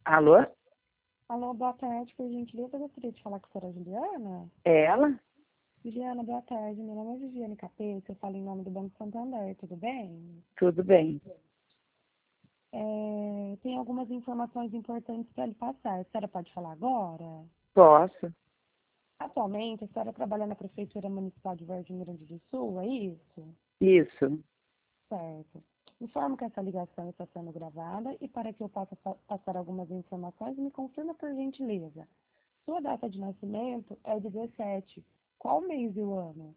Alô? Alô, boa tarde, por gentileza, eu gostaria de falar com a senhora Juliana. É ela? Juliana, boa tarde, meu nome é Viviane Capeta, eu falo em nome do Banco Santander, tudo bem? Tudo bem. Tem algumas informações importantes para lhe passar, a senhora pode falar agora? Posso? Atualmente, a senhora trabalha na Prefeitura Municipal de Vargem Grande do Sul, é isso? Isso. Certo. Informo que essa ligação está sendo gravada e para que eu possa passar algumas informações, me confirma por gentileza. Sua data de nascimento é 17. Qual mês e o ano?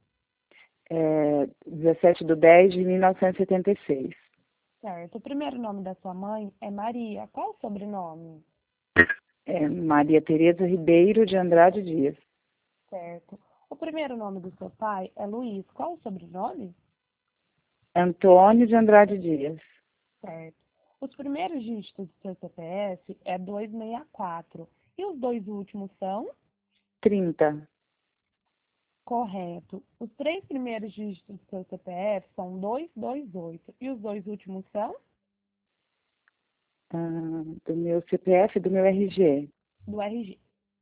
17/10/1976. Certo. O primeiro nome da sua mãe é Maria. Qual o sobrenome? Maria Tereza Ribeiro de Andrade Dias. Certo. O primeiro nome do seu pai é Luiz. Qual o sobrenome? Antônio de Andrade Dias. Certo. Os primeiros dígitos do seu CPF é 264. E os dois últimos são? 30. Correto. Os três primeiros dígitos do seu CPF são 228. E os dois últimos são? Do meu CPF, do meu RG. Do RG.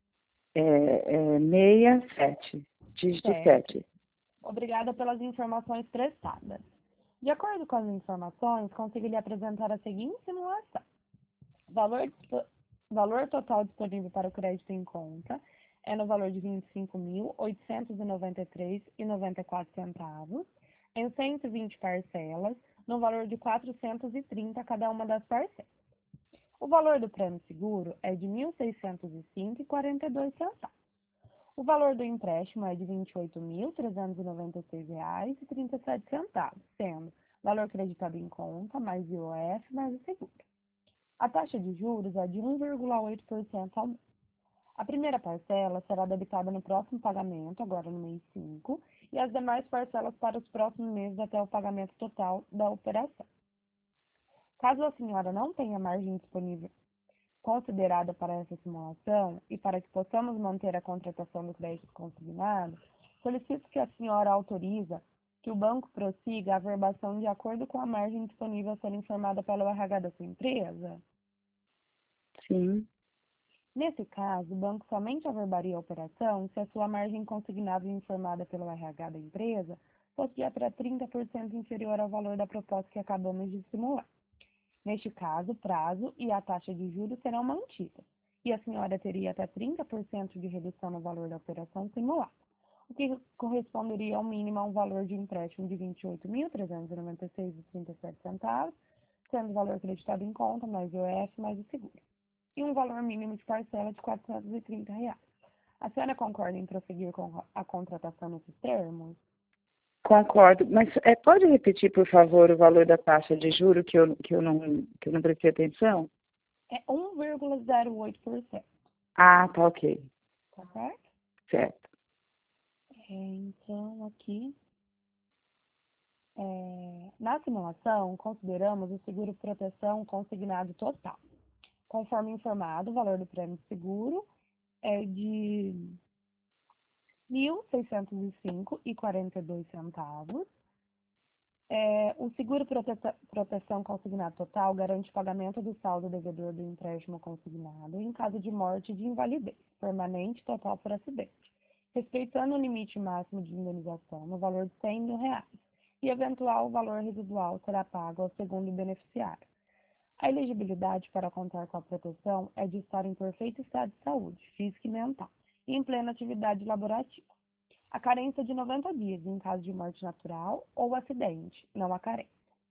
67. Dígito Certo. 7. Obrigada pelas informações prestadas. De acordo com as informações, consegui lhe apresentar a seguinte simulação. Valor, valor total disponível para o crédito em conta é no valor de R$ 25.893,94, em 120 parcelas, no valor de R$ 430 cada uma das parcelas. O valor do prêmio seguro é de R$ 1.605,42. O valor do empréstimo é de R$ 28.396,37, sendo valor creditado em conta, mais IOF, mais o seguro. A taxa de juros é de 1,8% ao mês. A primeira parcela será debitada no próximo pagamento, agora no mês 5, e as demais parcelas para os próximos meses até o pagamento total da operação. Caso a senhora não tenha margem disponível considerada para essa simulação e para que possamos manter a contratação do crédito consignado, solicito que a senhora autoriza que o banco prossiga a averbação de acordo com a margem disponível a ser informada pelo RH da sua empresa. Sim. Nesse caso, o banco somente averbaria a operação se a sua margem consignada e informada pelo RH da empresa fosse de até 30% inferior ao valor da proposta que acabamos de simular. Neste caso, o prazo e a taxa de juros serão mantidas, e a senhora teria até 30% de redução no valor da operação simulada, o que corresponderia ao mínimo a um valor de empréstimo de R$ 28.396,37, sendo o valor acreditado em conta, mais IOF, mais o seguro, e um valor mínimo de parcela de R$ 430. A senhora concorda em prosseguir com a contratação nesses termos? Concordo. Mas pode repetir, por favor, o valor da taxa de juro que eu não prestei atenção? É 1,08%, Ah, tá ok. tá certo? Certo. Então, aqui, na simulação, consideramos o seguro proteção consignado total. Conforme informado, o valor do prêmio de seguro é de R$ 1.605,42. O seguro proteção consignado total garante o pagamento do saldo devedor do empréstimo consignado em caso de morte e de invalidez permanente total por acidente, respeitando o limite máximo de indenização no valor de R$ 100 mil, e eventual valor residual será pago ao segundo beneficiário. A elegibilidade para contar com a proteção é de estar em perfeito estado de saúde, física e mental, e em plena atividade laborativa. A carência de 90 dias em caso de morte natural ou acidente, não há carência.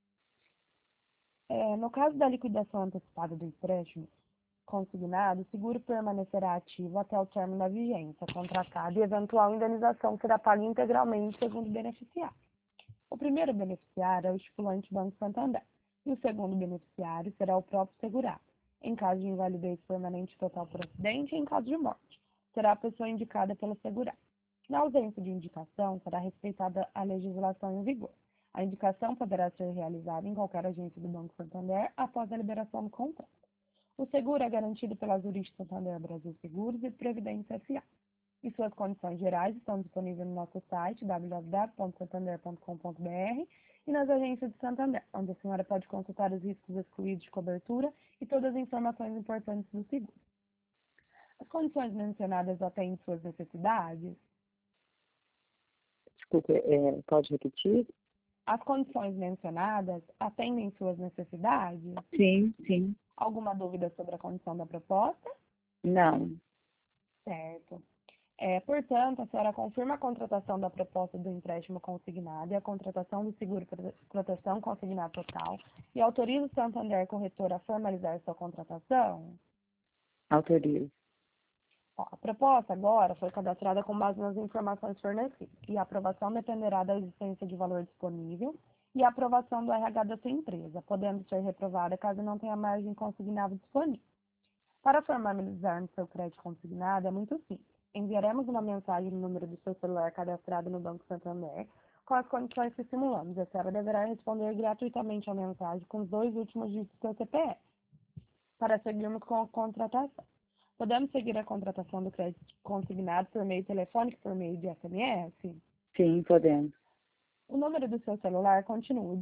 No caso da liquidação antecipada do empréstimo consignado, o seguro permanecerá ativo até o término da vigência contratada e eventual indenização será paga integralmente segundo o beneficiário. O primeiro beneficiário é o estipulante Banco Santander e o segundo beneficiário será o próprio segurado, em caso de invalidez permanente total por acidente e em caso de morte. Será a pessoa indicada pelo segurado. Na ausência de indicação, será respeitada a legislação em vigor. A indicação poderá ser realizada em qualquer agência do Banco Santander após a liberação do contrato. O seguro é garantido pela Zurich Santander Brasil Seguros e Previdência S.A. e suas condições gerais estão disponíveis no nosso site www.santander.com.br e nas agências de Santander, onde a senhora pode consultar os riscos excluídos de cobertura e todas as informações importantes do seguro. As condições mencionadas atendem suas necessidades? Desculpe, pode repetir? As condições mencionadas atendem suas necessidades? Sim, sim. Alguma dúvida sobre a condição da proposta? Não. Certo. Portanto, a senhora confirma a contratação da proposta do empréstimo consignado e a contratação do seguro proteção consignado total e autoriza o Santander Corretor a formalizar sua contratação? Autorizo. A proposta agora foi cadastrada com base nas informações fornecidas e a aprovação dependerá da existência de valor disponível e a aprovação do RH da sua empresa, podendo ser reprovada caso não tenha margem consignável disponível. Para formalizar no seu crédito consignado é muito simples. Enviaremos uma mensagem no número do seu celular cadastrado no Banco Santander com as condições que simulamos. A senhora deverá responder gratuitamente a mensagem com os 2 últimos dígitos do seu CPF para seguirmos com a contratação. Podemos seguir a contratação do crédito consignado por meio telefônico, por meio de SMS? Sim, podemos. O número do seu celular continua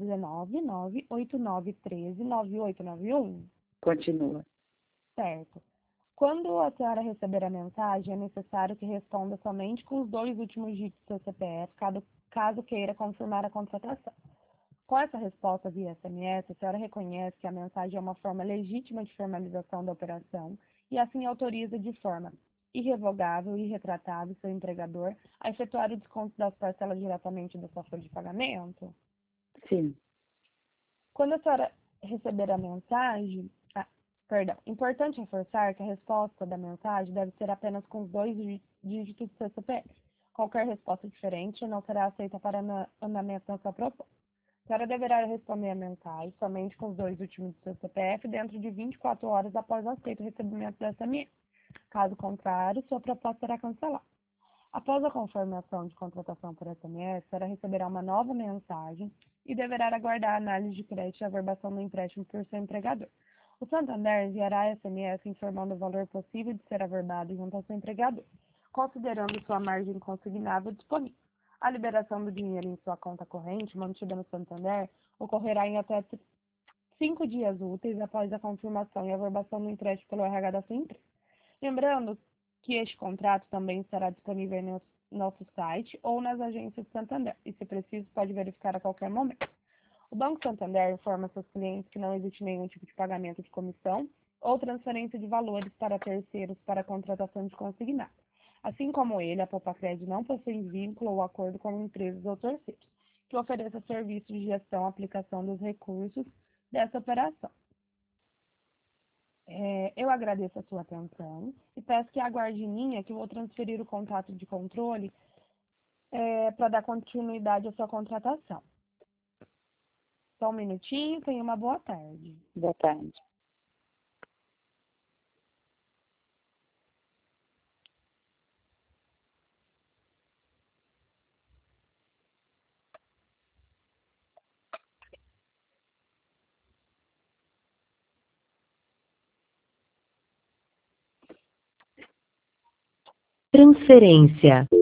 19989139891? Continua. Certo. Quando a senhora receber a mensagem, é necessário que responda somente com os 2 últimos dígitos do seu CPF, caso queira confirmar a contratação. Com essa resposta via SMS, a senhora reconhece que a mensagem é uma forma legítima de formalização da operação e assim autoriza de forma irrevogável e irretratável seu empregador a efetuar o desconto das parcelas diretamente da sua folha de pagamento? Sim. Quando a senhora receber a mensagem, importante reforçar que a resposta da mensagem deve ser apenas com os 2 dígitos do seu CPF. Qualquer resposta diferente não será aceita para andamento da sua proposta. A senhora deverá responder a mensagem somente com os 2 últimos do seu CPF dentro de 24 horas após o aceito recebimento da SMS. Caso contrário, sua proposta será cancelada. Após a confirmação de contratação por SMS, a senhora receberá uma nova mensagem e deverá aguardar a análise de crédito e averbação do empréstimo por seu empregador. O Santander enviará SMS informando o valor possível de ser averbado junto ao seu empregador, considerando sua margem consignável disponível. A liberação do dinheiro em sua conta corrente, mantida no Santander, ocorrerá em até 5 dias úteis após a confirmação e averbação do empréstimo pelo RH da sua empresa. Lembrando que este contrato também estará disponível no nosso site ou nas agências de Santander, e se preciso pode verificar a qualquer momento. O Banco Santander informa seus clientes que não existe nenhum tipo de pagamento de comissão ou transferência de valores para terceiros para a contratação de consignado. Assim como ele, a Poupa-Crédito não possui vínculo ou acordo com empresas ou terceiros que ofereçam serviços de gestão e aplicação dos recursos dessa operação. Eu agradeço a sua atenção e peço que aguarde em linha que eu vou transferir o contato de controle para dar continuidade à sua contratação. Só um minutinho, tenha uma boa tarde. Boa tarde. Transferência.